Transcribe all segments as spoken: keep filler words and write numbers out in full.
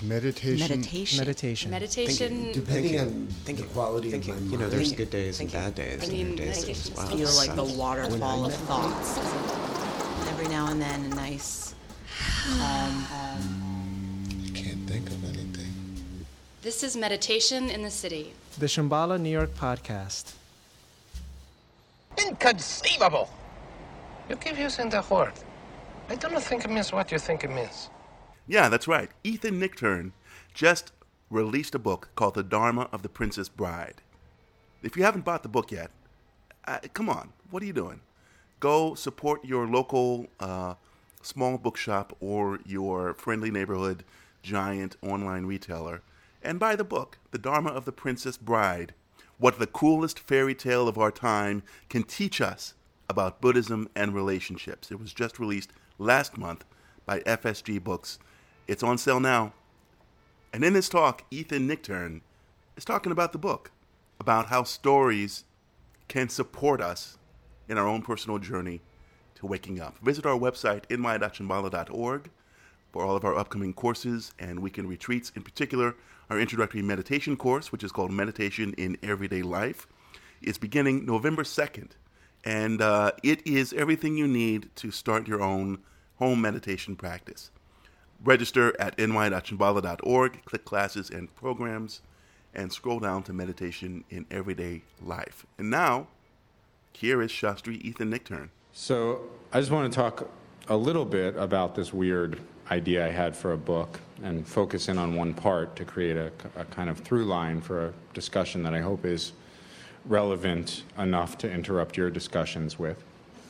Meditation. Meditation. Meditation. Meditation. Depending on Thinking. the quality Thinking. of my You know, mind. there's good days and Thinking. bad days. I and mean, good days meditation as well. Feel like the So- waterfall of When I- thoughts. Every now and then, a nice, calm, Can't think of anything. This is Meditation in the City. The Shambhala New York Podcast. Inconceivable! You keep using the word. I don't think it means what you think it means. Yeah, that's right. Ethan Nichtern just released a book called The Dharma of the Princess Bride. If you haven't bought the book yet, uh, come on, what are you doing? Go support your local uh, small bookshop or your friendly neighborhood giant online retailer and buy the book, The Dharma of the Princess Bride, What the Coolest Fairy Tale of Our Time Can Teach Us About Buddhism and Relationships. It was just released last month by F S G Books. It's on sale now. And in this talk, Ethan Nichtern is talking about the book, about how stories can support us in our own personal journey to waking up. Visit our website, n y dot shambhala dot org, for all of our upcoming courses and weekend retreats. In particular, our introductory meditation course, which is called Meditation in Everyday Life, is beginning November second. And uh, it is everything you need to start your own home meditation practice. Register at n y dot shambhala dot org, click classes and programs, and scroll down to Meditation in Everyday Life. And now, here is Shastri Ethan Nichtern. So I just want to talk a little bit about this weird idea I had for a book and focus in on one part to create a, a kind of through line for a discussion that I hope is relevant enough to interrupt your discussions with.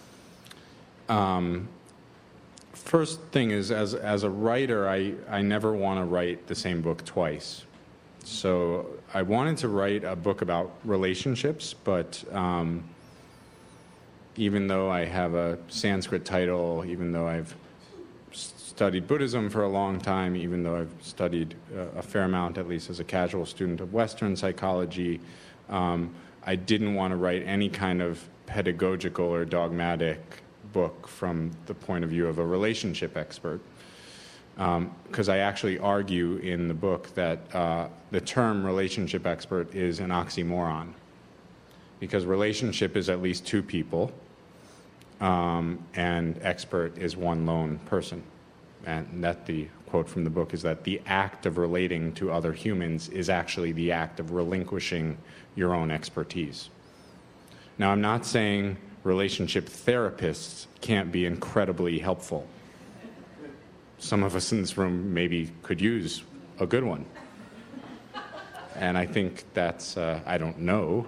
Um, first thing is, as as a writer, I, I never want to write the same book twice. So I wanted to write a book about relationships, but um, even though I have a Sanskrit title, even though I've studied Buddhism for a long time, even though I've studied uh, a fair amount, at least as a casual student of Western psychology, um, I didn't want to write any kind of pedagogical or dogmatic book from the point of view of a relationship expert. Because um, I actually argue in the book that uh, the term relationship expert is an oxymoron. Because relationship is at least two people, um, and expert is one lone person. And that the quote from the book is that the act of relating to other humans is actually the act of relinquishing your own expertise. Now, I'm not saying relationship therapists can't be incredibly helpful. Some of us in this room maybe could use a good one. And I think that's, uh, I don't know.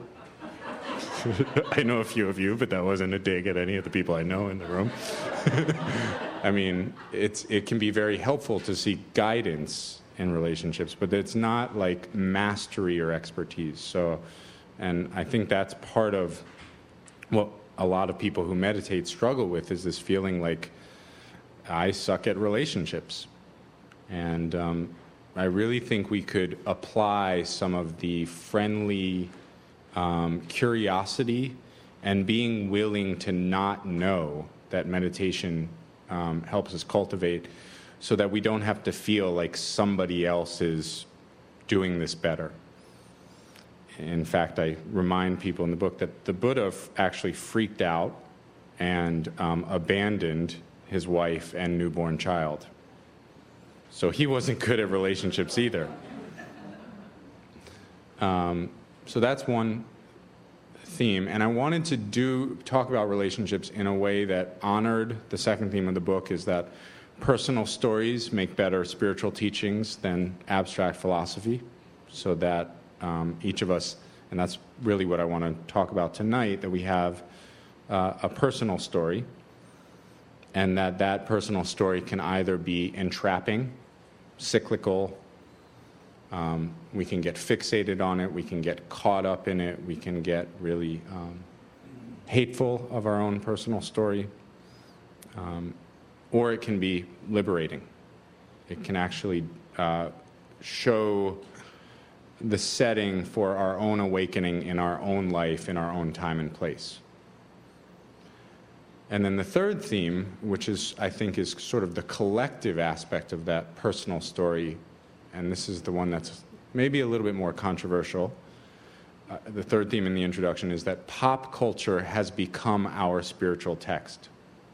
I know a few of you, but that wasn't a dig at any of the people I know in the room. I mean, it's it can be very helpful to seek guidance in relationships, but it's not like mastery or expertise. So, and I think that's part of what a lot of people who meditate struggle with, is this feeling like I suck at relationships. And um, I really think we could apply some of the friendly um, curiosity and being willing to not know that meditation um, helps us cultivate, so that we don't have to feel like somebody else is doing this better. In fact, I remind people in the book that the Buddha f- actually freaked out and um, abandoned his wife and newborn child. So he wasn't good at relationships either. Um, so that's one theme. And I wanted to do talk about relationships in a way that honored the second theme of the book, is that personal stories make better spiritual teachings than abstract philosophy, so that um, each of us, and that's really what I want to talk about tonight, that we have uh, a personal story, and that that personal story can either be entrapping, cyclical, um, we can get fixated on it, we can get caught up in it, we can get really um, hateful of our own personal story, um, or it can be liberating. It can actually uh, show the setting for our own awakening in our own life, in our own time and place. And then the third theme, which is, I think, is sort of the collective aspect of that personal story and this is the one that's maybe a little bit more controversial. Uh, the third theme in the introduction is that pop culture has become our spiritual text.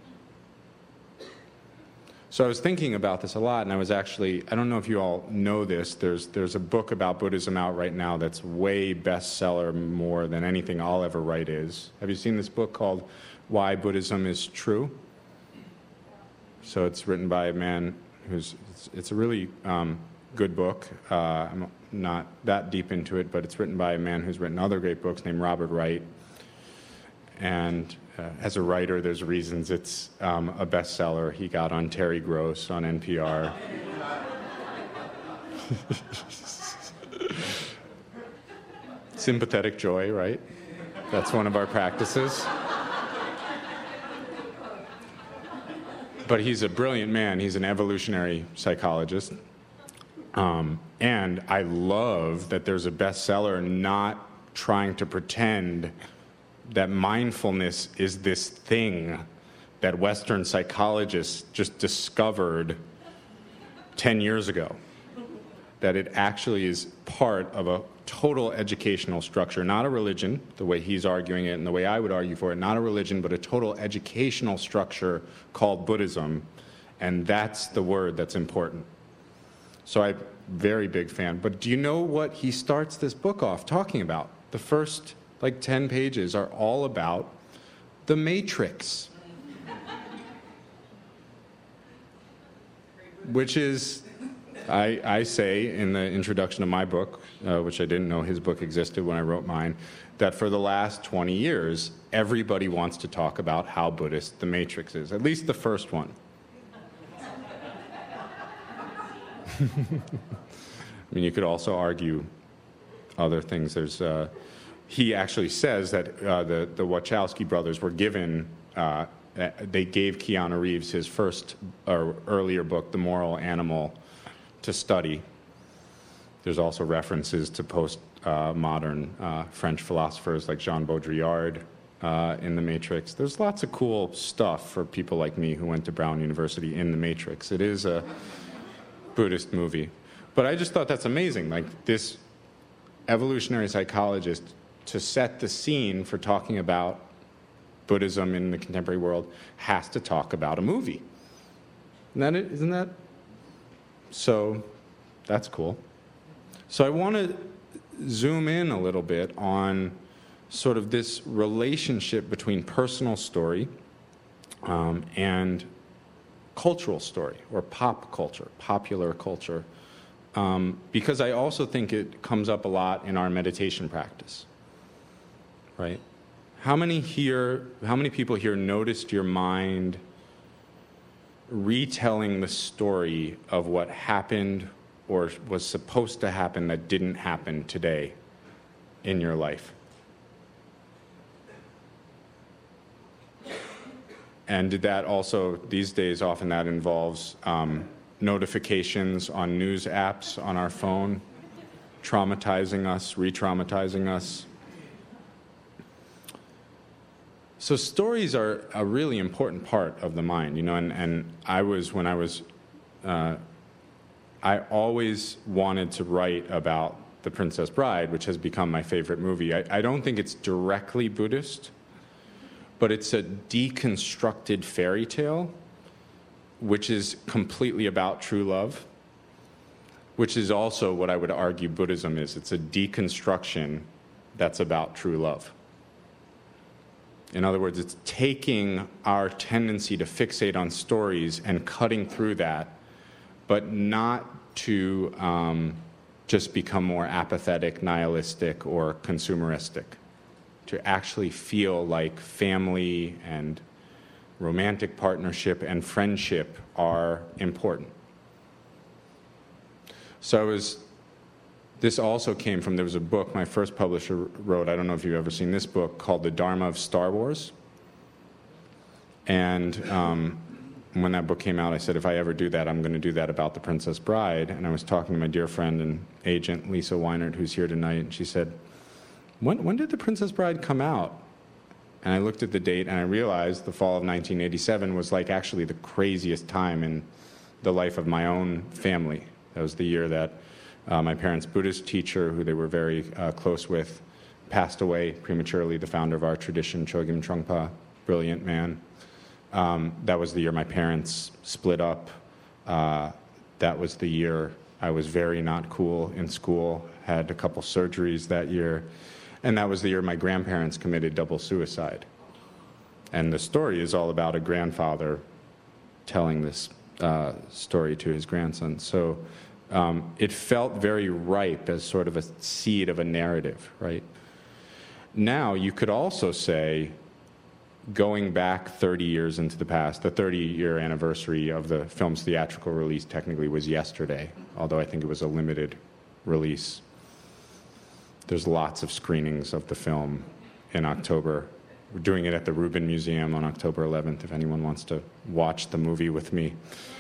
So I was thinking about this a lot, and I was actually, I don't know if you all know this, there's there's a book about Buddhism out right now that's way bestseller more than anything I'll ever write is. Have you seen this book called Why Buddhism is True? So it's written by a man who's, it's, it's a really um, good book. Uh, I'm not that deep into it, but it's written by a man who's written other great books named Robert Wright. And uh, as a writer, there's reasons it's um, a bestseller. He got on Terry Gross on N P R. Sympathetic joy, right? That's one of our practices. But he's a brilliant man. He's an evolutionary psychologist. Um, and I love that there's a bestseller not trying to pretend that mindfulness is this thing that Western psychologists just discovered ten years ago. That it actually is part of a total educational structure, not a religion, the way he's arguing it and the way I would argue for it, not a religion, but a total educational structure called Buddhism, and that's the word that's important. So I'm a very big fan. But do you know what he starts this book off talking about? The first, like, ten pages are all about the Matrix, which is, I, I say in the introduction of my book, uh, which I didn't know his book existed when I wrote mine, that for the last twenty years, everybody wants to talk about how Buddhist the Matrix is, at least the first one. I mean, you could also argue other things. There's, uh, he actually says that uh, the, the Wachowski brothers were given, uh, they gave Keanu Reeves his first or earlier book, The Moral Animal, to study. There's also references to post-modern uh, uh, French philosophers like Jean Baudrillard uh, in The Matrix. There's lots of cool stuff for people like me who went to Brown University in The Matrix. It is a Buddhist movie. But I just thought that's amazing. Like, this evolutionary psychologist, to set the scene for talking about Buddhism in the contemporary world, has to talk about a movie. Isn't that it? Isn't that? So that's cool. So I want to zoom in a little bit on sort of this relationship between personal story um, and cultural story, or pop culture, popular culture, um, because I also think it comes up a lot in our meditation practice, right? How many here, how many people here noticed your mind retelling the story of what happened or was supposed to happen that didn't happen today in your life? And did that also, these days, often that involves um, notifications on news apps on our phone, traumatizing us, re-traumatizing us. So stories are a really important part of the mind, you know, and, and I was, when I was, uh, I always wanted to write about The Princess Bride, which has become my favorite movie. I, I don't think it's directly Buddhist, but it's a deconstructed fairy tale, which is completely about true love, which is also what I would argue Buddhism is. It's a deconstruction that's about true love. In other words, it's taking our tendency to fixate on stories and cutting through that, but not to um, just become more apathetic, nihilistic, or consumeristic. To actually feel like family and romantic partnership and friendship are important. So I was, this also came from, there was a book my first publisher wrote, I don't know if you've ever seen this book, called The Dharma of Star Wars. And um, when that book came out, I said, if I ever do that, I'm going to do that about The Princess Bride. And I was talking to my dear friend and agent, Lisa Weinert, who's here tonight, and she said, When, when did The Princess Bride come out? And I looked at the date, and I realized the fall of nineteen eighty-seven was like actually the craziest time in the life of my own family. That was the year that uh, my parents' Buddhist teacher, who they were very uh, close with, passed away prematurely, the founder of our tradition, Chogyam Trungpa, brilliant man. Um, that was the year my parents split up. Uh, that was the year I was very not cool in school, had a couple surgeries that year. And that was the year my grandparents committed double suicide. And the story is all about a grandfather telling this uh, story to his grandson. So um, it felt very ripe as sort of a seed of a narrative, right? Now, you could also say, going back thirty years into the past, the thirty-year anniversary of the film's theatrical release technically was yesterday, although I think it was a limited release. There's lots of screenings of the film in October. We're doing it at the Rubin Museum on October eleventh, if anyone wants to watch the movie with me.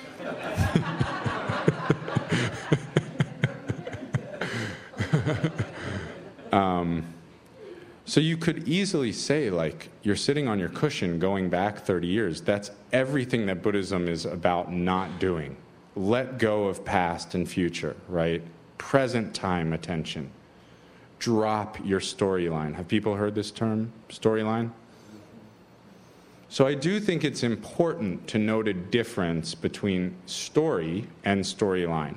um, so you could easily say, like, you're sitting on your cushion going back thirty years. That's everything that Buddhism is about not doing. Let go of past and future, right? Present time attention. Drop your storyline. Have people heard this term, storyline? So I do think it's important to note a difference between story and storyline.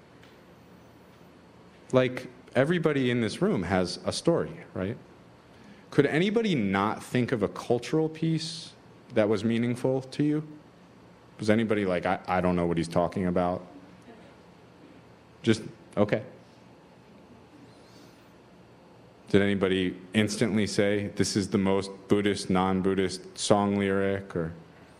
Like, everybody in this room has a story, right? Could anybody not think of a cultural piece that was meaningful to you? Was anybody like, I, I don't know what he's talking about? Just, okay. Did anybody instantly say, this is the most Buddhist, non-Buddhist song lyric? Or,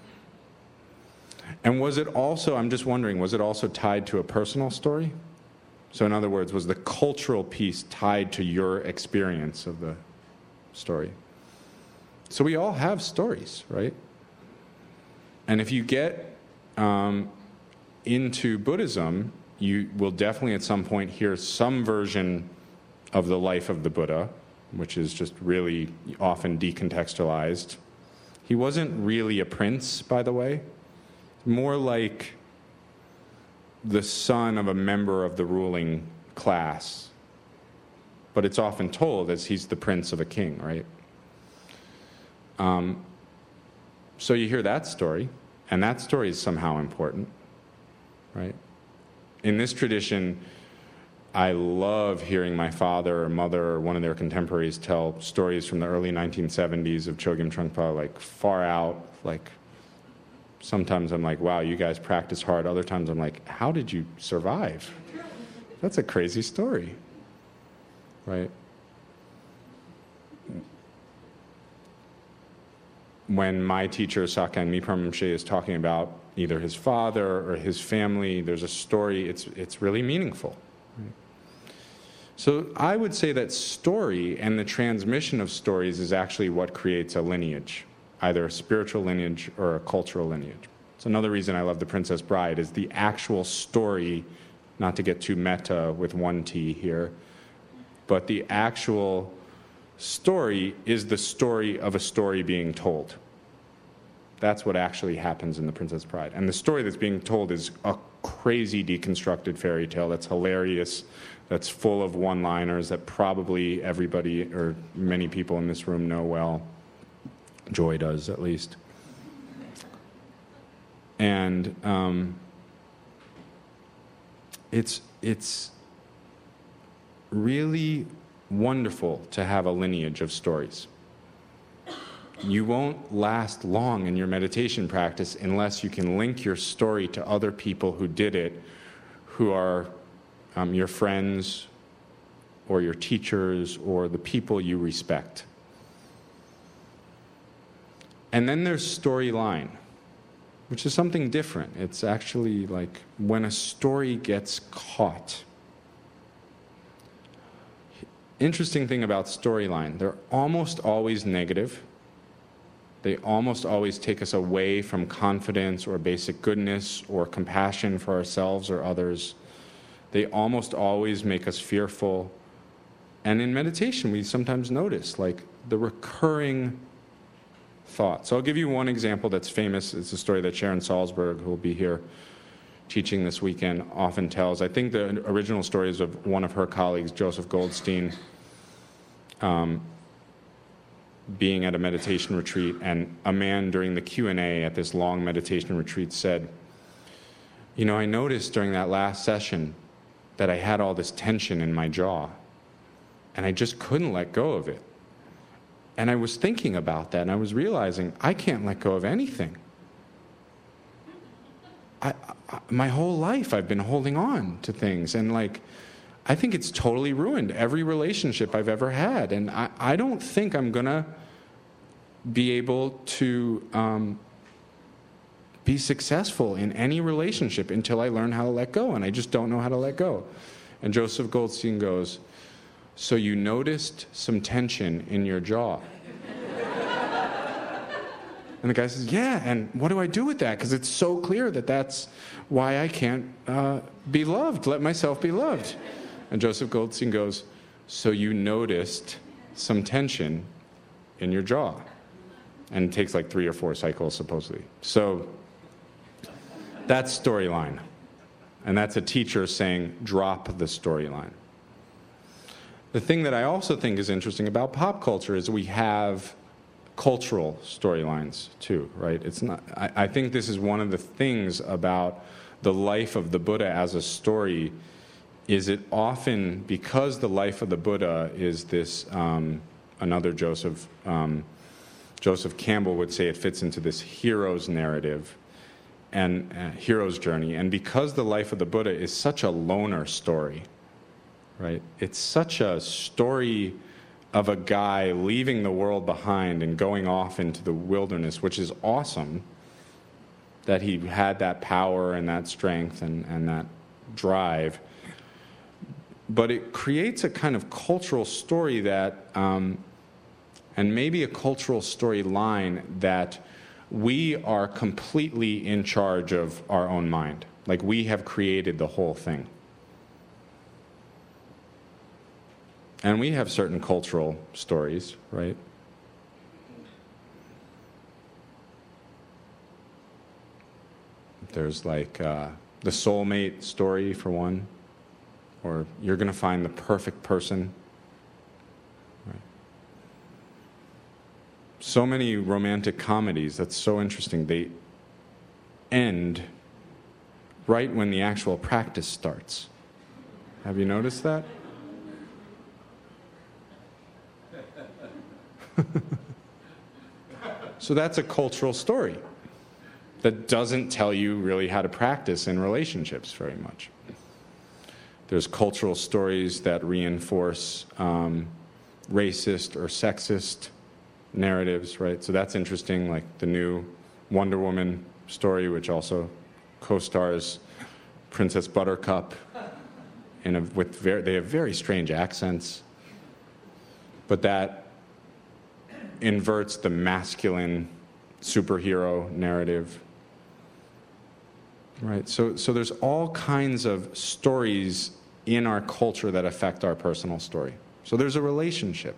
and was it also, I'm just wondering, was it also tied to a personal story? So in other words, was the cultural piece tied to your experience of the story? So we all have stories, right? And if you get um, into Buddhism, you will definitely at some point hear some version of the life of the Buddha, which is just really often decontextualized. He wasn't really a prince, by the way. More like the son of a member of the ruling class. But it's often told as he's the prince of a king, right? Um, so you hear that story, and that story is somehow important, right? In this tradition, I love hearing my father or mother or one of their contemporaries tell stories from the early nineteen seventies of Chogyam Trungpa, like far out. Like, sometimes I'm like, wow, you guys practice hard. Other times I'm like, how did you survive? That's a crazy story, right? When my teacher, Sakyong Mipham Rinpoche, is talking about either his father or his family, there's a story, it's, it's really meaningful. So I would say that story and the transmission of stories is actually what creates a lineage, either a spiritual lineage or a cultural lineage. It's another reason I love The Princess Bride, is the actual story, not to get too meta with one T here, but the actual story is the story of a story being told. That's what actually happens in The Princess Bride. And the story that's being told is a crazy deconstructed fairy tale that's hilarious, that's full of one-liners that probably everybody or many people in this room know well. Joy does, at least. And um, it's it's really wonderful to have a lineage of stories. You won't last long in your meditation practice unless you can link your story to other people who did it, who are um, your friends or your teachers or the people you respect. And then there's storyline, which is something different. It's actually like when a story gets caught. Interesting thing about storyline, they're almost always negative. They almost always take us away from confidence or basic goodness or compassion for ourselves or others. They almost always make us fearful. And in meditation, we sometimes notice, like, the recurring thought. So I'll give you one example that's famous. It's a story that Sharon Salzberg, who will be here, teaching this weekend often tells. I think the original story is of one of her colleagues, Joseph Goldstein, um, being at a meditation retreat, and a man during the Q and A at this long meditation retreat said, you know, I noticed during that last session that I had all this tension in my jaw, and I just couldn't let go of it. And I was thinking about that, and I was realizing I can't let go of anything. I, I, my whole life I've been holding on to things, and like, I think it's totally ruined every relationship I've ever had, and I, I don't think I'm gonna be able to um, be successful in any relationship until I learn how to let go, and I just don't know how to let go. And Joseph Goldstein goes, so you noticed some tension in your jaw? And the guy says, yeah, and what do I do with that? Because it's so clear that that's why I can't uh, be loved, let myself be loved. And Joseph Goldstein goes, so you noticed some tension in your jaw. And it takes like three or four cycles, supposedly. So that's storyline. And that's a teacher saying, drop the storyline. The thing that I also think is interesting about pop culture is we have cultural storylines too, right? It's not. I, I think this is one of the things about the life of the Buddha as a story, is it often, because the life of the Buddha is this, um, another Joseph, um, Joseph Campbell would say it fits into this hero's narrative and uh, hero's journey, and because the life of the Buddha is such a loner story, right? It's such a story of a guy leaving the world behind and going off into the wilderness, which is awesome, that he had that power and that strength and, and that drive. But it creates a kind of cultural story that, um, and maybe a cultural storyline that we are completely in charge of our own mind. Like, we have created the whole thing. And we have certain cultural stories, right? There's like uh, the soulmate story, for one, or you're going to find the perfect person. Right? So many romantic comedies, that's so interesting, they end right when the actual practice starts. Have you noticed that? So that's a cultural story that doesn't tell you really how to practice in relationships very much. There's cultural stories that reinforce um, racist or sexist narratives, right? So that's interesting, like the new Wonder Woman story, which also co-stars Princess Buttercup, in a, with very, they have very strange accents, but that inverts the masculine superhero narrative, right? So, so there's all kinds of stories in our culture that affect our personal story. So there's a relationship.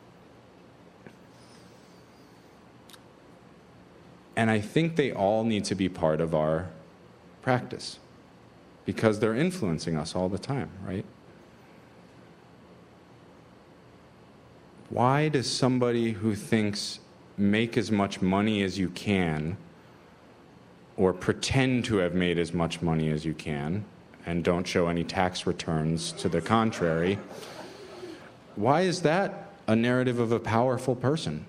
And I think they all need to be part of our practice because they're influencing us all the time, right? Why does somebody who thinks make as much money as you can, or pretend to have made as much money as you can, and don't show any tax returns to the contrary, why is that a narrative of a powerful person?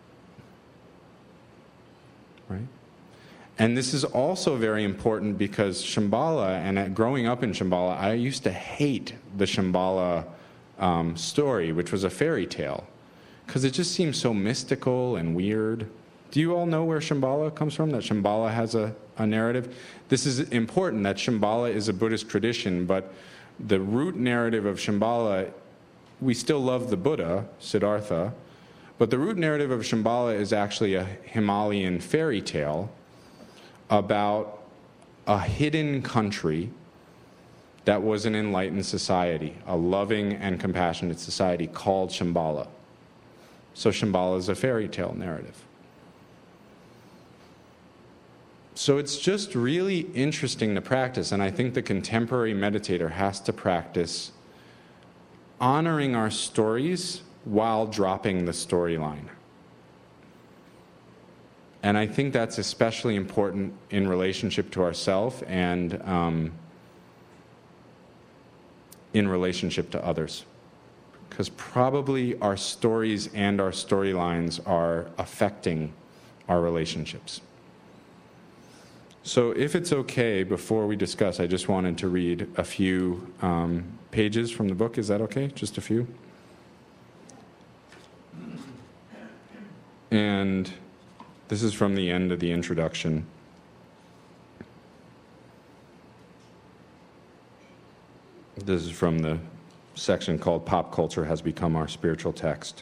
Right? And this is also very important because Shambhala, and growing up in Shambhala, I used to hate the Shambhala um, story, which was a fairy tale, because it just seems so mystical and weird. Do you all know where Shambhala comes from, that Shambhala has a, a narrative? This is important, that Shambhala is a Buddhist tradition, but the root narrative of Shambhala, we still love the Buddha, Siddhartha, but the root narrative of Shambhala is actually a Himalayan fairy tale about a hidden country that was an enlightened society, a loving and compassionate society called Shambhala. So Shambhala is a fairy tale narrative. So it's just really interesting to practice, and I think the contemporary meditator has to practice honoring our stories while dropping the storyline. And I think that's especially important in relationship to ourselves and um, in relationship to others. Because probably our stories and our storylines are affecting our relationships. So if it's okay, before we discuss, I just wanted to read a few um, pages from the book. Is that okay? Just a few? And this is from the end of the introduction. This is from the section called Pop Culture Has Become Our Spiritual Text.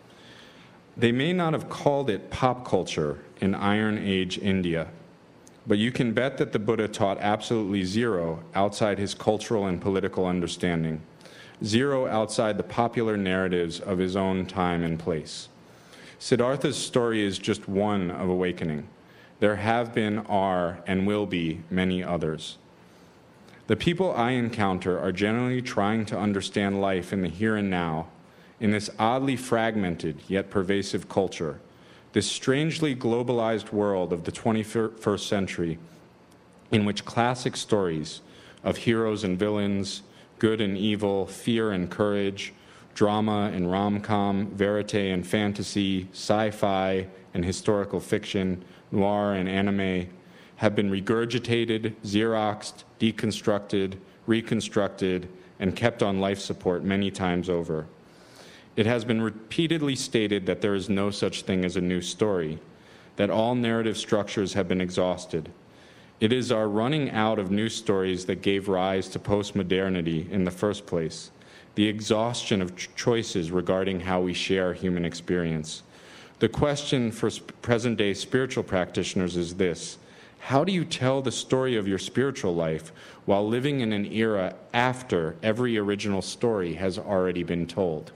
They may not have called it pop culture in Iron Age India, but you can bet that the Buddha taught absolutely zero outside his cultural and political understanding, zero outside the popular narratives of his own time and place. Siddhartha's story is just one of awakening. There have been, are, and will be many others. The people I encounter are generally trying to understand life in the here and now, in this oddly fragmented yet pervasive culture, this strangely globalized world of the twenty-first century, in which classic stories of heroes and villains, good and evil, fear and courage, drama and rom-com, verite and fantasy, sci-fi and historical fiction, noir and anime, have been regurgitated, Xeroxed, deconstructed, reconstructed, and kept on life support many times over. It has been repeatedly stated that there is no such thing as a new story, that all narrative structures have been exhausted. It is our running out of new stories that gave rise to postmodernity in the first place, the exhaustion of ch- choices regarding how we share human experience. The question for sp- present-day spiritual practitioners is this: how do you tell the story of your spiritual life while living in an era after every original story has already been told?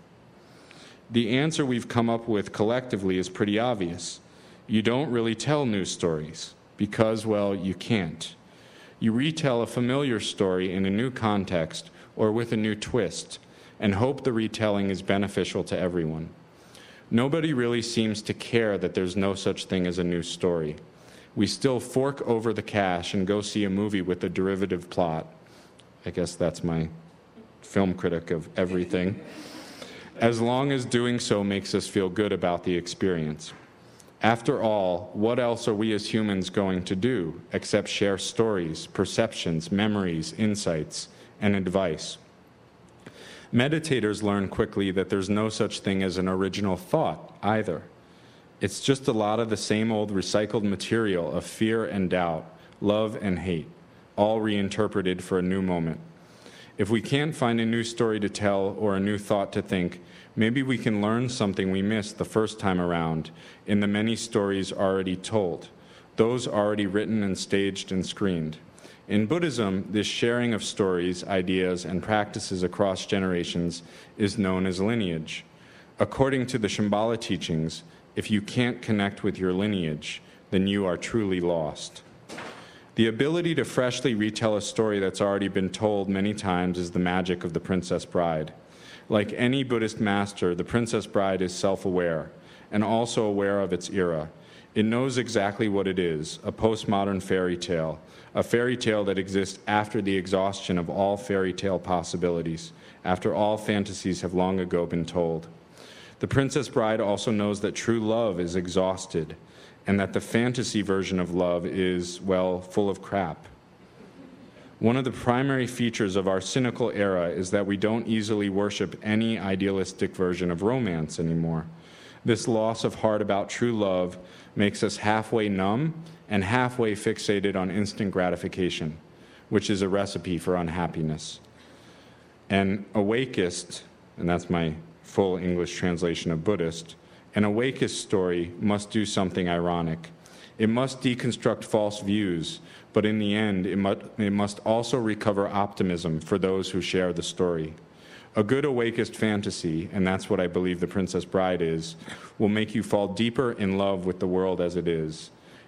The answer we've come up with collectively is pretty obvious. You don't really tell new stories because, well, you can't. You retell a familiar story in a new context or with a new twist and hope the retelling is beneficial to everyone. Nobody really seems to care that there's no such thing as a new story. We still fork over the cash and go see a movie with a derivative plot. I guess that's my film critic of everything. As long as doing so makes us feel good about the experience. After all, what else are we as humans going to do except share stories, perceptions, memories, insights, and advice? Meditators learn quickly that there's no such thing as an original thought either. It's just a lot of the same old recycled material of fear and doubt, love and hate, all reinterpreted for a new moment. If we can't find a new story to tell or a new thought to think, maybe we can learn something we missed the first time around in the many stories already told, those already written and staged and screened. In Buddhism, this sharing of stories, ideas, and practices across generations is known as lineage. According to the Shambhala teachings, if you can't connect with your lineage, then you are truly lost. The ability to freshly retell a story that's already been told many times is the magic of The Princess Bride. Like any Buddhist master, The Princess Bride is self-aware and also aware of its era. It knows exactly what it is, a postmodern fairy tale, a fairy tale that exists after the exhaustion of all fairy tale possibilities, after all fantasies have long ago been told. The Princess Bride also knows that true love is exhausted, and that the fantasy version of love is, well, full of crap. One of the primary features of our cynical era is that we don't easily worship any idealistic version of romance anymore. This loss of heart about true love makes us halfway numb and halfway fixated on instant gratification, which is a recipe for unhappiness. An awakeist, and that's my full English translation of Buddhist, an awakeist story must do something ironic. It must deconstruct false views, but in the end, it must, it must also recover optimism for those who share the story. A good awakeist fantasy, and that's what I believe The Princess Bride is, will make you fall deeper in love with the world as it is.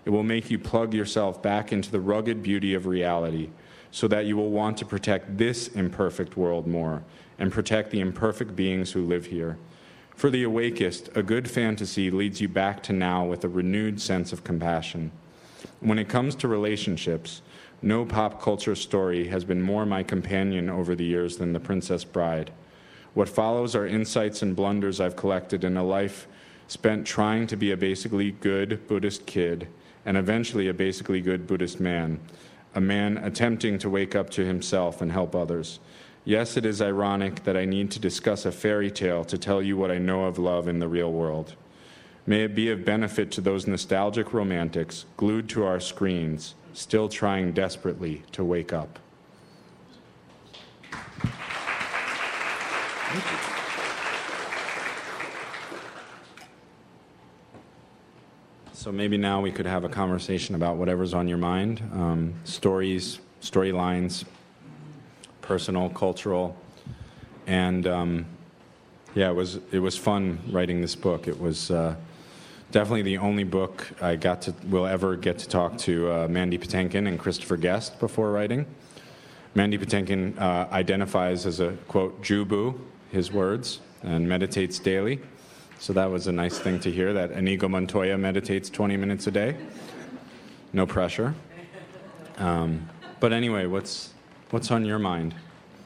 It will make you plug yourself back into the rugged beauty of reality, so that you will want to protect this imperfect world more, and protect the imperfect beings who live here. For the awakest, a good fantasy leads you back to now with a renewed sense of compassion. When it comes to relationships, no pop culture story has been more my companion over the years than The Princess Bride. What follows are insights and blunders I've collected in a life spent trying to be a basically good Buddhist kid, and eventually a basically good Buddhist man, a man attempting to wake up to himself and help others. Yes, it is ironic that I need to discuss a fairy tale to tell you what I know of love in the real world. May it be of benefit to those nostalgic romantics glued to our screens, still trying desperately to wake up. So maybe now we could have a conversation about whatever's on your mind, um, stories, storylines, personal, cultural, and um, yeah, it was it was fun writing this book. It was uh, definitely the only book I got to will ever get to talk to uh, Mandy Patinkin and Christopher Guest before writing. Mandy Patinkin uh, identifies as a, quote, Jubu, his words, and meditates daily. So that was a nice thing to hear, that Inigo Montoya meditates twenty minutes a day. No pressure. Um, but anyway, what's what's on your mind?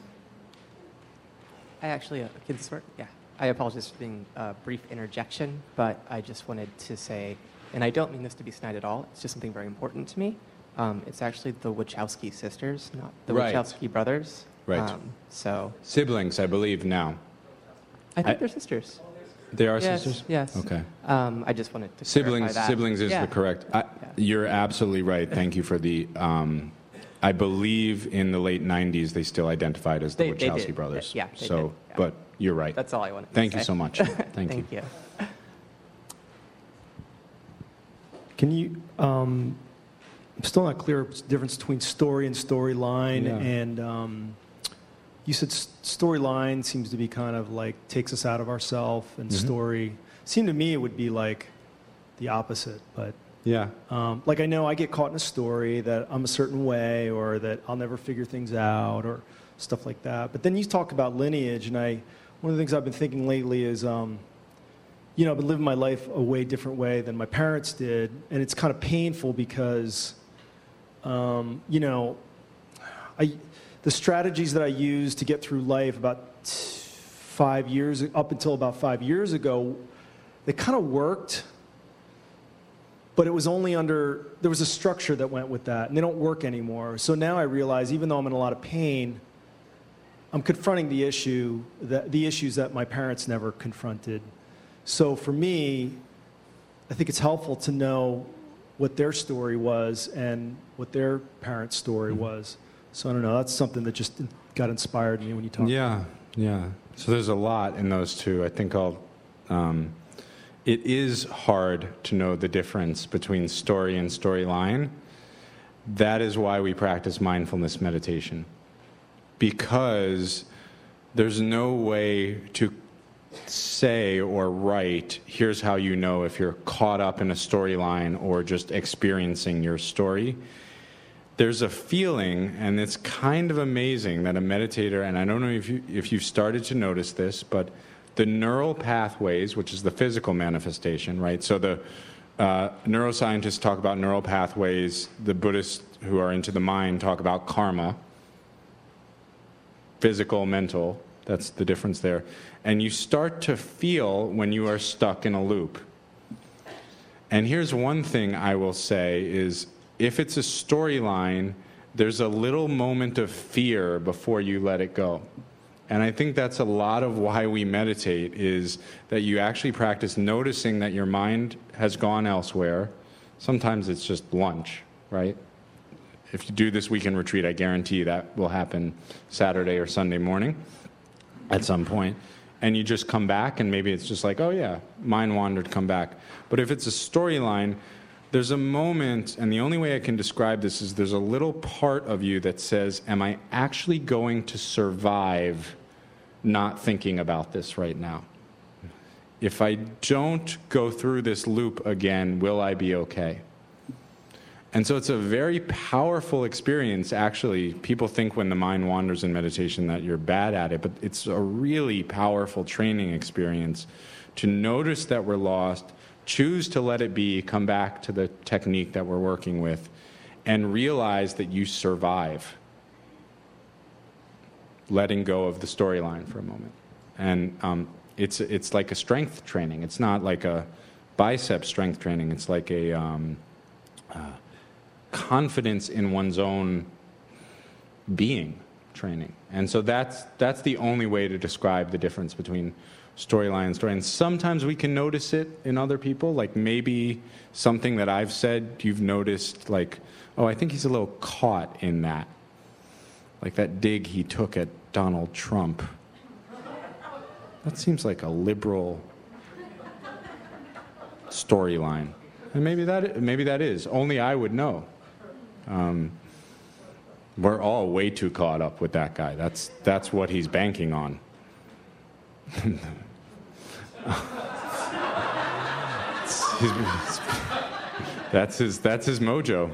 I actually uh, can start. Yeah, I apologize for being a brief interjection, but I just wanted to say, and I don't mean this to be snide at all. It's just something very important to me. Um, it's actually the Wachowski sisters, not the Right. Wachowski brothers. Right. Um, so Siblings, I believe, now. I think I- they're sisters. They are Yes, sisters? yes. Okay. Um, I just wanted to Siblings, clarify that. siblings is Yeah. the correct. I, You're absolutely right. Thank you for the. Um, I believe in the late nineties they still identified as the They- they Wachowski did. brothers. Yeah, they So, did. Yeah. but you're right. That's all I wanted to Thank say. you so much. Thank, Thank you. Can you, um, I'm still not clear what's the difference between story and storyline, Yeah. and um, you said s- storyline seems to be kind of like takes us out of ourselves, and Mhm. story seemed to me it would be like the opposite, but Yeah. um, like I know I get caught in a story that I'm a certain way, or that I'll never figure things out, or stuff like that. But then you talk about lineage, and I, one of the things I've been thinking lately is, um, you know, I've been living my life a way different way than my parents did, and it's kind of painful because, um, you know, I, the strategies that I used to get through life about five years, up until about five years ago, they kind of worked. But it was only under, there was a structure that went with that, and they don't work anymore. So now I realize, even though I'm in a lot of pain, I'm confronting the issue, that, the issues that my parents never confronted. So for me, I think it's helpful to know what their story was and what their parents' story was. So I don't know, that's something that just got inspired me when you talked. Yeah, yeah. So there's a lot in those two. I think I'll. Um, it is hard to know the difference between story and storyline. That is why we practice mindfulness meditation, because there's no way to say or write, here's how you know if you're caught up in a storyline or just experiencing your story. There's a feeling, and it's kind of amazing that a meditator, and I don't know if, you, if you've started to notice this, but the neural pathways, which is the physical manifestation, right? So the uh, neuroscientists talk about neural pathways. The Buddhists who are into the mind talk about karma. Physical, mental, that's the difference there. And you start to feel when you are stuck in a loop. And here's one thing I will say is, if it's a storyline, there's a little moment of fear before you let it go. And I think that's a lot of why we meditate, is that you actually practice noticing that your mind has gone elsewhere. Sometimes it's just lunch, right? If you do this weekend retreat, I guarantee that will happen Saturday or Sunday morning at some point. And you just come back, and maybe it's just like, oh yeah, mind wandered, come back. But if it's a storyline, there's a moment, and the only way I can describe this is there's a little part of you that says, am I actually going to survive not thinking about this right now? If I don't go through this loop again, will I be okay? And so it's a very powerful experience, actually. People think when the mind wanders in meditation that you're bad at it, but it's a really powerful training experience to notice that we're lost, choose to let it be, come back to the technique that we're working with, and realize that you survive. Letting go of the storyline for a moment. And um, it's, it's like a strength training. It's not like a bicep strength training. It's like a... Um, uh, confidence in one's own being training. And so that's that's the only way to describe the difference between storyline and story. And sometimes we can notice it in other people, like maybe something that I've said you've noticed, like, oh, I think he's a little caught in that. Like that dig he took at Donald Trump. That seems like a liberal storyline. And maybe that maybe that is. Only I would know. Um, we're all way too caught up with that guy. That's that's what he's banking on. It's his, it's, that's his that's his mojo.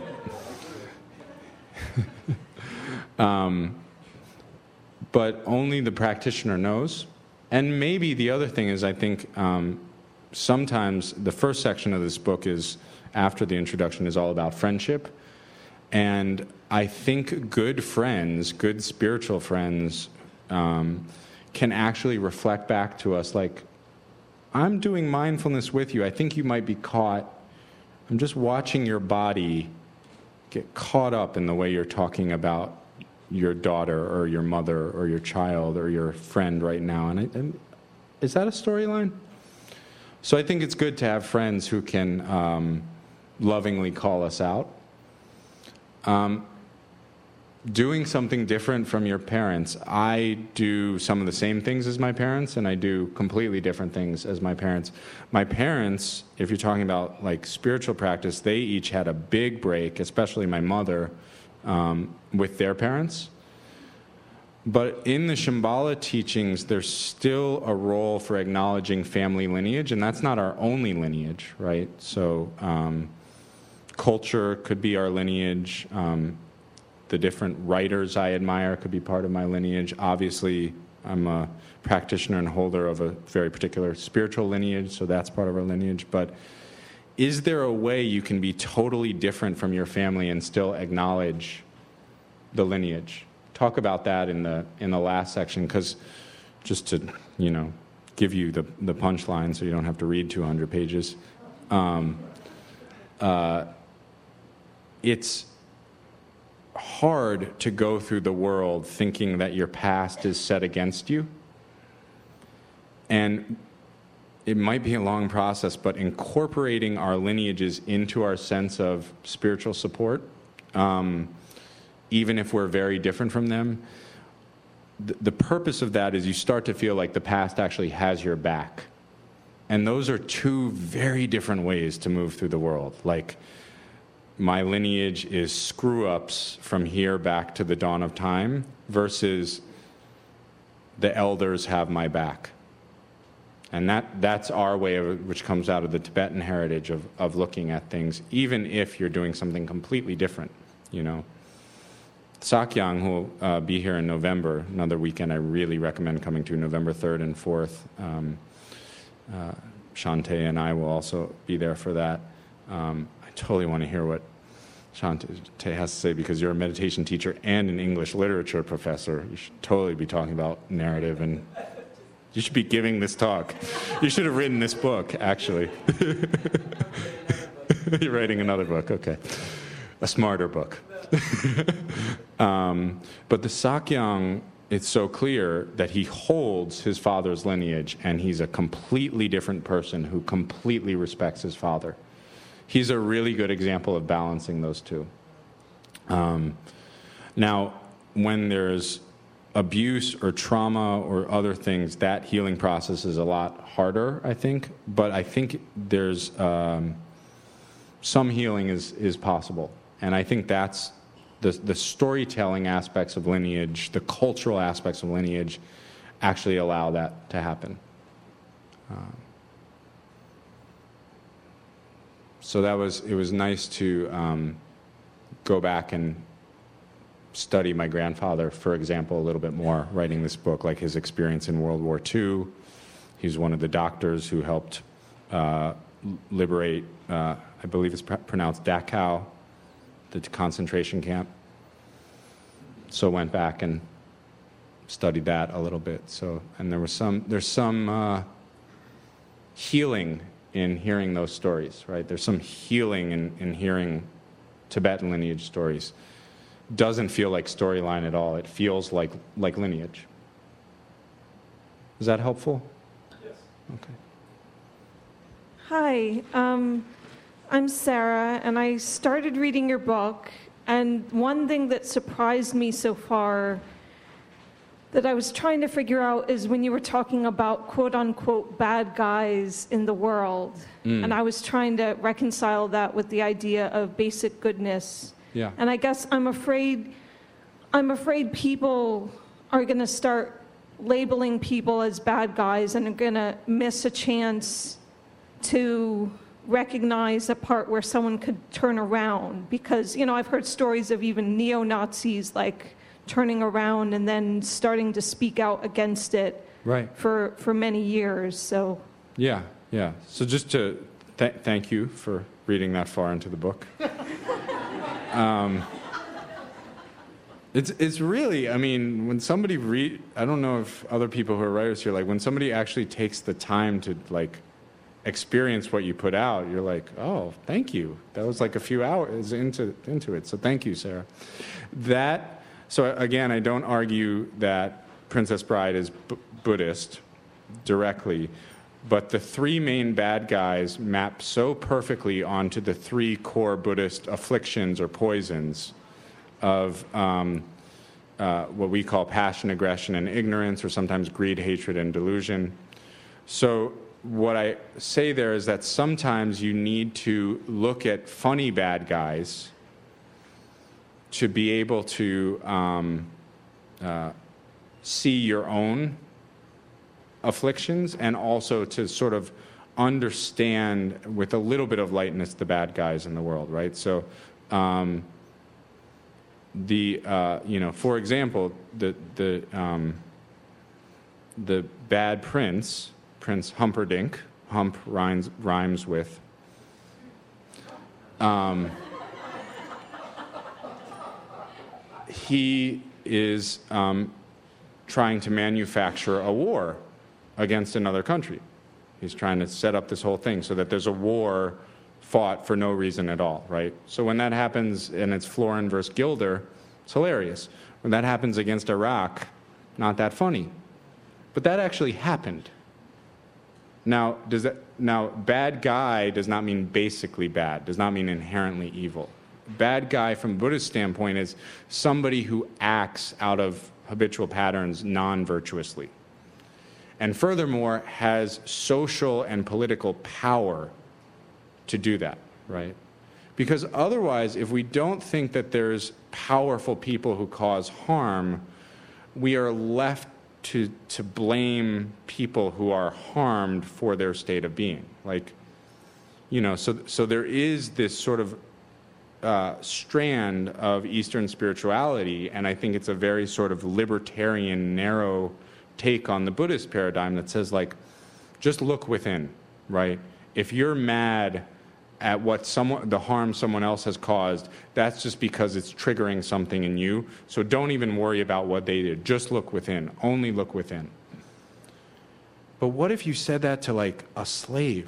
um, but only the practitioner knows. And maybe the other thing is, I think um, sometimes the first section of this book is, after the introduction, is all about friendship. And I think good friends, good spiritual friends, um, can actually reflect back to us like, I'm doing mindfulness with you. I think you might be caught. I'm just watching your body get caught up in the way you're talking about your daughter or your mother or your child or your friend right now. And, I, and is that a storyline? So I think it's good to have friends who can um, lovingly call us out. Um, doing something different from your parents. I do some of the same things as my parents, and I do completely different things as my parents. My parents, if you're talking about like spiritual practice, they each had a big break, especially my mother, um, with their parents. But in the Shambhala teachings, there's still a role for acknowledging family lineage, and that's not our only lineage, right? So um, culture could be our lineage. Um, the different writers I admire could be part of my lineage. Obviously, I'm a practitioner and holder of a very particular spiritual lineage, so that's part of our lineage. But is there a way you can be totally different from your family and still acknowledge the lineage? Talk about that in the in the last section, because just to, you know, give you the, the punchline so you don't have to read two hundred pages. Um, uh, it's hard to go through the world thinking that your past is set against you. And it might be a long process, but incorporating our lineages into our sense of spiritual support, um, even if we're very different from them, th- the purpose of that is you start to feel like the past actually has your back. And those are two very different ways to move through the world. Like, my lineage is screw-ups from here back to the dawn of time versus the elders have my back. And that, that's our way of, which comes out of the Tibetan heritage of, of looking at things, even if you're doing something completely different, you know. Sakyang, who will uh, be here in November, another weekend I really recommend coming to, November third and fourth. Um, uh, Shante and I will also be there for that. Um, I totally want to hear what Shante has to say, because you're a meditation teacher and an English literature professor. You should totally be talking about narrative, and you should be giving this talk. You should have written this book, actually. You're writing another book, okay. A smarter book. um, but the Sakyang, it's so clear that he holds his father's lineage, and he's a completely different person who completely respects his father. He's a really good example of balancing those two. Um, now, when there's abuse or trauma or other things, that healing process is a lot harder, I think. But I think there's um, some healing is, is possible. And I think that's the, the storytelling aspects of lineage, the cultural aspects of lineage, actually allow that to happen. Um, so that was, it was nice to um, go back and study my grandfather, for example, a little bit more, writing this book, like his experience in World War Two. He's one of the doctors who helped uh, liberate, uh, I believe it's pr- pronounced Dachau, the concentration camp. So went back and studied that a little bit. So, and there was some, there's some uh, healing in hearing those stories, right? There's some healing in, in hearing Tibetan lineage stories. Doesn't feel like storyline at all. It feels like like lineage. Is that helpful? Yes. Okay. Hi, um, I'm Sarah, and I started reading your book, and one thing that surprised me so far that I was trying to figure out is when you were talking about quote-unquote bad guys in the world, mm. and I was trying to reconcile that with the idea of basic goodness. Yeah. And I guess I'm afraid, I'm afraid people are going to start labeling people as bad guys and are going to miss a chance to recognize a part where someone could turn around. Because, you know, I've heard stories of even neo-Nazis, like, turning around and then starting to speak out against it right. for, for many years. So yeah, yeah. So just to th- thank you for reading that far into the book. um, it's it's really, I mean, when somebody read, I don't know if other people who are writers here, like when somebody actually takes the time to like experience what you put out, you're like, oh, thank you. That was like a few hours into into it. So thank you, Sarah. That. So again, I don't argue that Princess Bride is B- Buddhist directly, but the three main bad guys map so perfectly onto the three core Buddhist afflictions or poisons of um, uh, what we call passion, aggression, and ignorance, or sometimes greed, hatred, and delusion. So what I say there is that sometimes you need to look at funny bad guys to be able to um, uh, see your own afflictions, and also to sort of understand with a little bit of lightness the bad guys in the world, right? So, um, the uh, you know, for example, the the um, the bad prince, Prince Humperdinck, Hump rhymes rhymes with. Um, He is um, trying to manufacture a war against another country. He's trying to set up this whole thing so that there's a war fought for no reason at all, right? So when that happens and it's Florin versus Gilder, it's hilarious. When that happens against Iraq, not that funny. But that actually happened. Now, does that, now, bad guy does not mean basically bad, does not mean inherently evil. Bad guy from a Buddhist standpoint is somebody who acts out of habitual patterns non-virtuously. And furthermore, has social and political power to do that, right? Because otherwise, if we don't think that there's powerful people who cause harm, we are left to, to blame people who are harmed for their state of being. Like, you know, so, so there is this sort of Uh, strand of Eastern spirituality, and I think it's a very sort of libertarian, narrow take on the Buddhist paradigm that says, like, just look within, right? If you're mad at what someone, the harm someone else has caused, that's just because it's triggering something in you. So don't even worry about what they did. Just look within. Only look within. But what if you said that to, like, a slave?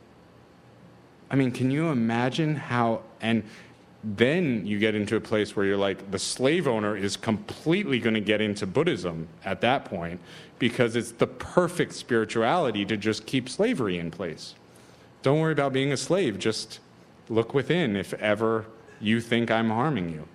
I mean, can you imagine how, and then you get into a place where you're like, the slave owner is completely going to get into Buddhism at that point, because it's the perfect spirituality to just keep slavery in place. Don't worry about being a slave. Just look within if ever you think I'm harming you.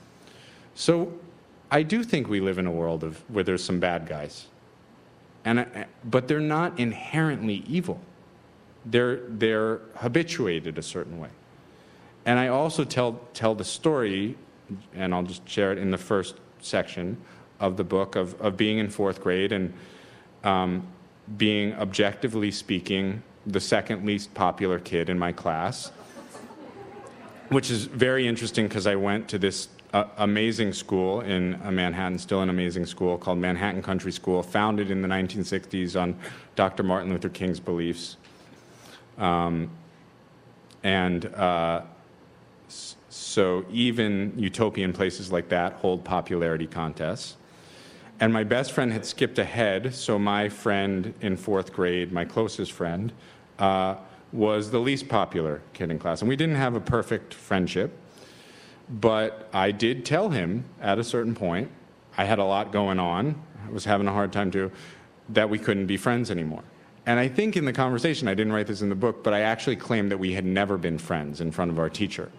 So I do think we live in a world of where there's some bad guys, and but they're not inherently evil. They're they're habituated a certain way. And I also tell tell the story, and I'll just share it in the first section of the book, of, of being in fourth grade and um, being, objectively speaking, the second least popular kid in my class. which is very interesting because I went to this uh, amazing school in uh, Manhattan, still an amazing school, called Manhattan Country School, founded in the nineteen sixties on Doctor Martin Luther King's beliefs. Um, and uh, s- so even utopian places like that hold popularity contests. And my best friend had skipped ahead, so my friend in fourth grade, my closest friend, uh, was the least popular kid in class. And we didn't have a perfect friendship, but I did tell him at a certain point, I had a lot going on, I was having a hard time too, that we couldn't be friends anymore. And I think in the conversation, I didn't write this in the book, but I actually claimed that we had never been friends in front of our teacher.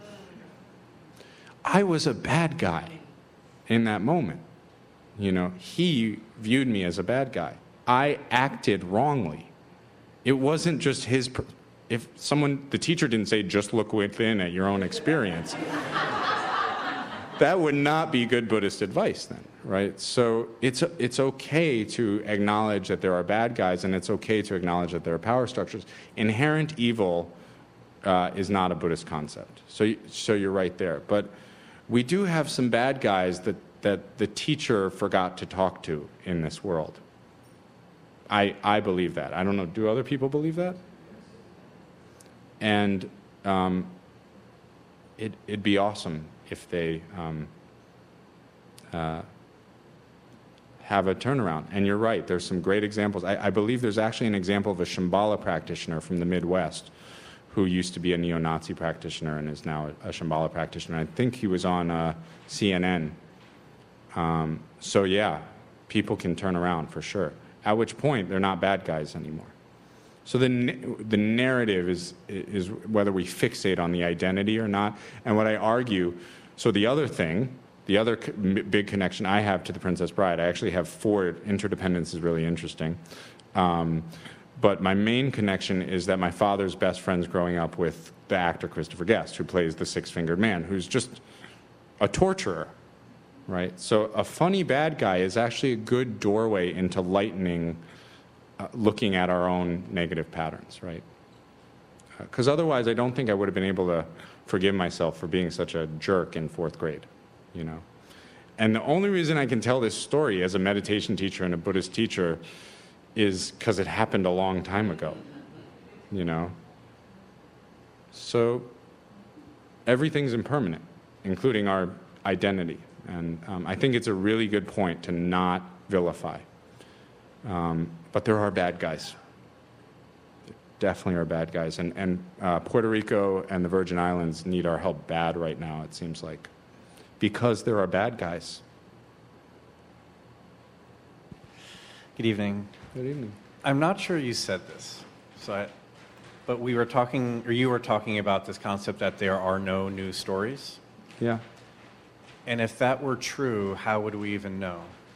I was a bad guy in that moment. You know, he viewed me as a bad guy. I acted wrongly. It wasn't just his... Per- if someone, the teacher didn't say, just look within at your own experience, that would not be good Buddhist advice then, right? So it's, it's okay to acknowledge that there are bad guys, and it's okay to acknowledge that there are power structures. Inherent evil uh, is not a Buddhist concept. So, so you're right there. But we do have some bad guys that, that the teacher forgot to talk to in this world. I, I believe that. I don't know, do other people believe that? And um, it, it'd be awesome if they um, uh, have a turnaround. And you're right, there's some great examples. I, I believe there's actually an example of a Shambhala practitioner from the Midwest who used to be a neo-Nazi practitioner and is now a, a Shambhala practitioner. I think he was on uh, C N N. Um, so yeah, people can turn around for sure. At which point, they're not bad guys anymore. So the the narrative is is whether we fixate on the identity or not. And what I argue, so the other thing, the other co- big connection I have to The Princess Bride, I actually have four. Interdependence is really interesting. Um, but my main connection is that my father's best friends growing up with the actor Christopher Guest, who plays the six-fingered man, who's just a torturer, right? So a funny bad guy is actually a good doorway into lightening Uh, looking at our own negative patterns, right? Because uh, otherwise, I don't think I would have been able to forgive myself for being such a jerk in fourth grade, you know? And the only reason I can tell this story as a meditation teacher and a Buddhist teacher is because it happened a long time ago, you know? So everything's impermanent, including our identity. And um, I think it's a really good point to not vilify. Um, but there are bad guys. There definitely are bad guys. And, and uh, Puerto Rico and the Virgin Islands need our help bad right now, it seems like, because there are bad guys. Good evening. Good evening. I'm not sure you said this, so I, but we were talking, or you were talking about this concept that there are no new stories. Yeah. And if that were true, how would we even know?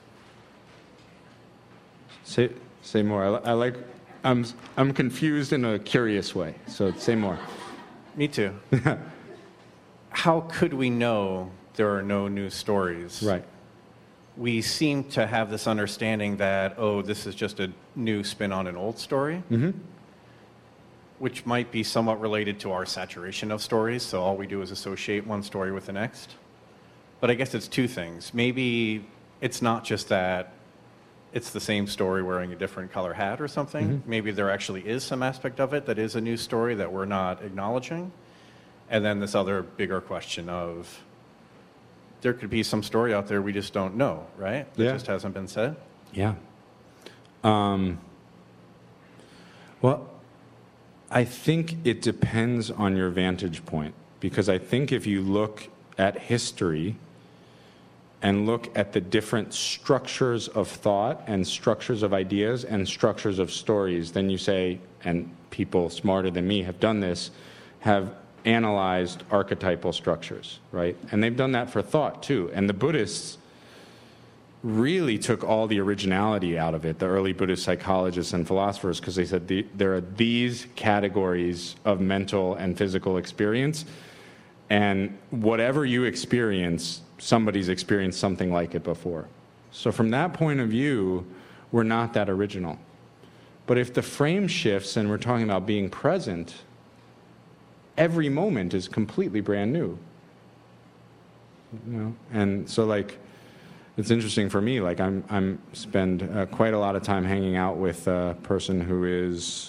Say say more. I, I like. I'm I'm confused in a curious way. So say more. Me too. How could we know there are no new stories? Right. We seem to have this understanding that, oh, this is just a new spin on an old story, Mm-hmm. which might be somewhat related to our saturation of stories. So all we do is associate one story with the next. But I guess it's two things. Maybe it's not just that it's the same story wearing a different color hat or something. Mm-hmm. Maybe there actually is some aspect of it that is a new story that we're not acknowledging. And then this other bigger question of there could be some story out there we just don't know, right? That Yeah. just hasn't been said. Yeah. Um, well, I think it depends on your vantage point, because I think if you look at history and look at the different structures of thought and structures of ideas and structures of stories, then you say, and people smarter than me have done this, have analyzed archetypal structures, right? And they've done that for thought too. And the Buddhists really took all the originality out of it, the early Buddhist psychologists and philosophers, because they said the, there are these categories of mental and physical experience, and whatever you experience, somebody's experienced something like it before. So from that point of view, we're not that original. But if the frame shifts and we're talking about being present, every moment is completely brand new. You know, and so like, it's interesting for me. Like I'm, I'm spend uh, quite a lot of time hanging out with a person who is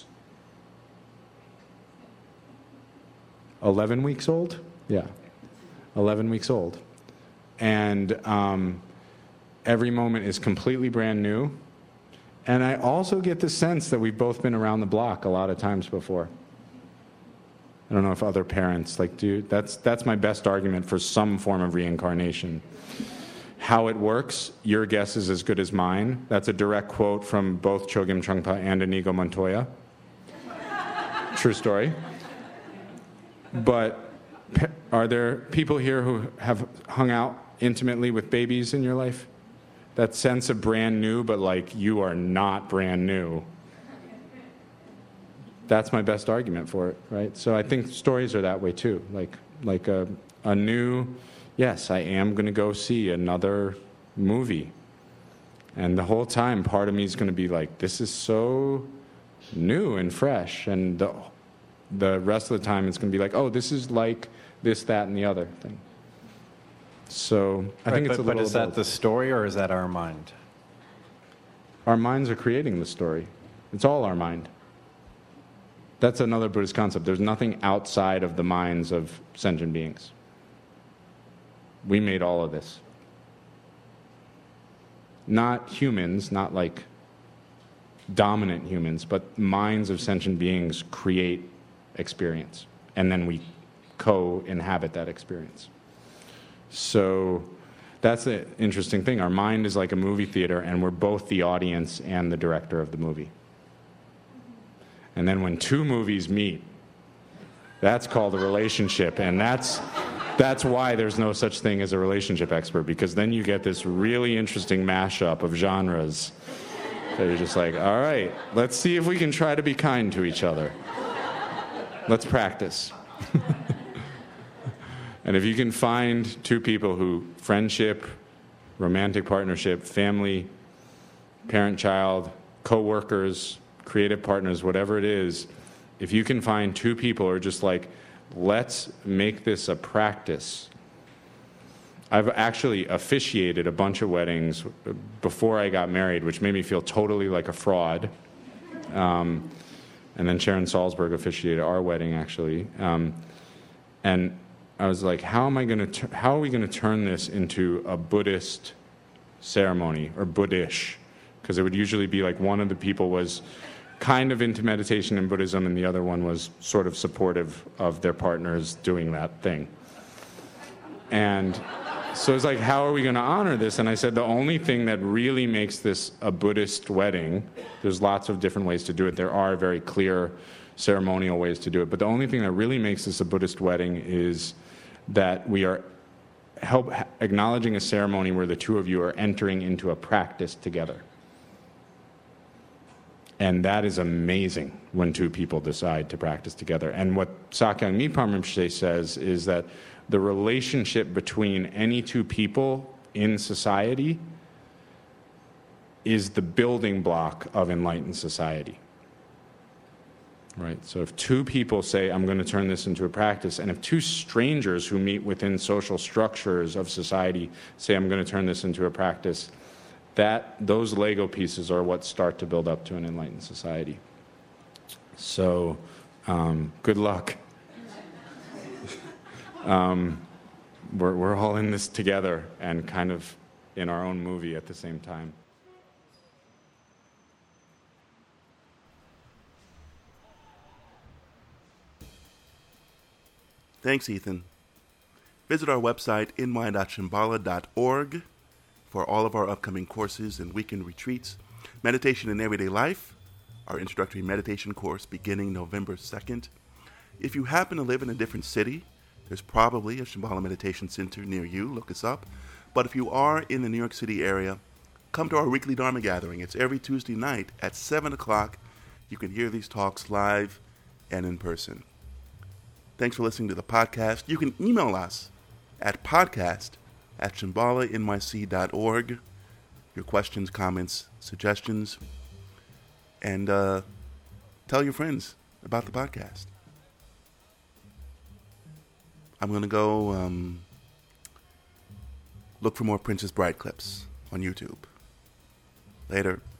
eleven weeks old. Yeah, eleven weeks old, and um, every moment is completely brand new. And I also get the sense that we've both been around the block a lot of times before. I don't know if other parents, like, do, that's, that's my best argument for some form of reincarnation. How it works, your guess is as good as mine. That's a direct quote from both Chogyam Trungpa and Inigo Montoya. True story. But are there people here who have hung out intimately with babies in your life? That sense of brand new, but like you are not brand new. That's my best argument for it, right? So I think stories are that way too. Like like a a new, yes, I am going to go see another movie. And the whole time, part of me is going to be like, this is so new and fresh. And the, the rest of the time, it's going to be like, oh, this is like this, that, and the other thing. So I right, think but, it's a but little is that both. the story or is that our mind? Our minds are creating the story. It's all our mind. That's another Buddhist concept. There's nothing outside of the minds of sentient beings. We made all of this. Not humans, not like dominant humans, but minds of sentient beings create experience. And then we co-inhabit that experience. So that's the interesting thing. Our mind is like a movie theater, and we're both the audience and the director of the movie. And then when two movies meet, that's called a relationship. And that's that's why there's no such thing as a relationship expert, because then you get this really interesting mashup of genres. So you're just like, all right, let's see if we can try to be kind to each other. Let's practice. And if you can find two people who, friendship, romantic partnership, family, parent-child, co-workers, creative partners, whatever it is, if you can find two people who are just like, let's make this a practice. I've actually officiated a bunch of weddings before I got married, which made me feel totally like a fraud. Um, and then Sharon Salzberg officiated our wedding, actually. Um, and I was like, how am I going to? How are we going to turn this into a Buddhist ceremony or Buddhish? Because it would usually be like one of the people was kind of into meditation and Buddhism, and the other one was sort of supportive of their partners doing that thing. And so it's like, how are we going to honor this? And I said, the only thing that really makes this a Buddhist wedding, there's lots of different ways to do it. There are very clear ceremonial ways to do it. But the only thing that really makes this a Buddhist wedding is that we are help acknowledging a ceremony where the two of you are entering into a practice together. And that is amazing when two people decide to practice together. And what Sakyong Mipham Rinpoche says is that the relationship between any two people in society is the building block of enlightened society. Right? So if two people say, I'm going to turn this into a practice, and if two strangers who meet within social structures of society say, I'm going to turn this into a practice, that those Lego pieces are what start to build up to an enlightened society. So, um, good luck. um, we're, we're all in this together and kind of in our own movie at the same time. Thanks, Ethan. Visit our website, n y dot shambhala dot org, for all of our upcoming courses and weekend retreats. Meditation in Everyday Life, our introductory meditation course beginning November second. If you happen to live in a different city, there's probably a Shambhala Meditation Center near you. Look us up. But if you are in the New York City area, come to our weekly Dharma gathering. It's every Tuesday night at seven o'clock. You can hear these talks live and in person. Thanks for listening to the podcast. You can email us at podcast at shambhala n y c dot org. Your questions, comments, suggestions, and uh, tell your friends about the podcast. I'm going to go um, look for more Princess Bride clips on YouTube. Later.